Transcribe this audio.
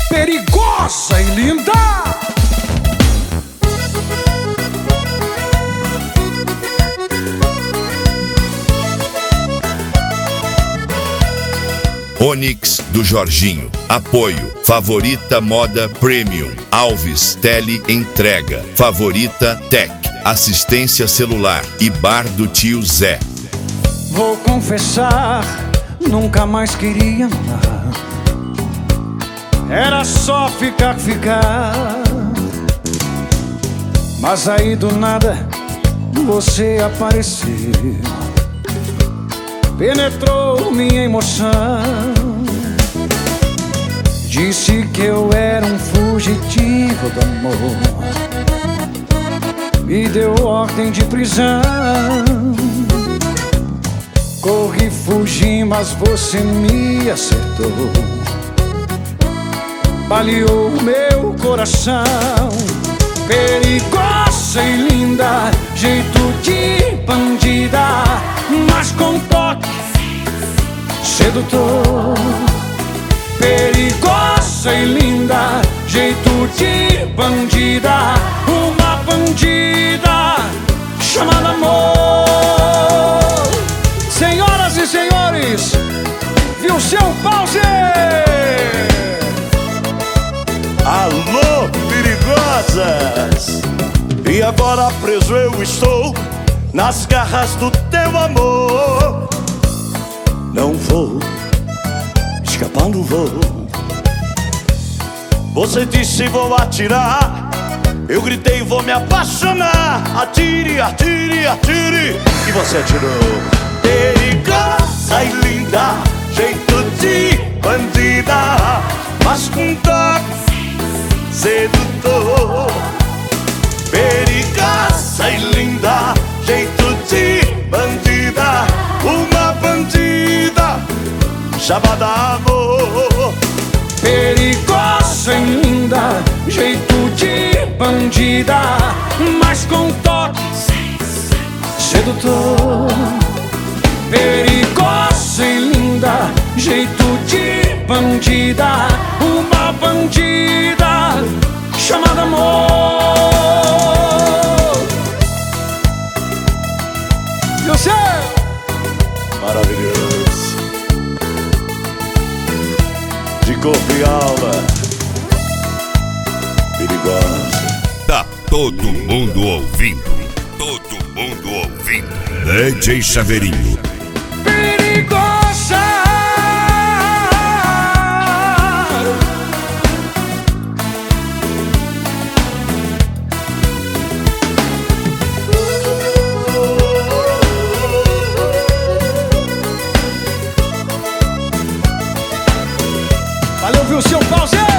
perigosa e linda. Onix do Jorginho. Apoio. Favorita Moda Premium. Alves Tele Entrega. Favorita Tech. Assistência celular. E Bar do Tio Zé. Vou confessar, nunca mais queria amar. Era só ficar. Mas aí do nada você apareceu, penetrou minha emoção. Disse que eu era um fugitivo do amor, me deu ordem de prisão. Corri, fugi, mas você me acertou, baleou meu coração. Perigosa e linda, jeito de bandida, mas com toque sedutor. Perigosa e linda, jeito de bandida, uma bandida chamada amor. Senhoras e senhores, viu seu pause? Alô, perigosas! E agora preso eu estou nas garras do teu amor. Não vou escapar, não vou. Você disse vou atirar, eu gritei vou me apaixonar. Atire, atire, atire, e você atirou. Perigosa e linda, jeito de bandida, mas com toque sedutor. Perigosa e linda, jeito de bandida, uma bandida chamada amor. Perigosa e linda, jeito de bandida, mas com toque sedutor. Perigosa e linda, jeito de bandida, uma bandida chamada amor. E o céu? Maravilhoso, de corpo e alma, perigosa. Tá todo mundo ouvindo. Todo mundo ouvindo. DJ Chaveirinho. Perigosa. Valeu, viu seu pause?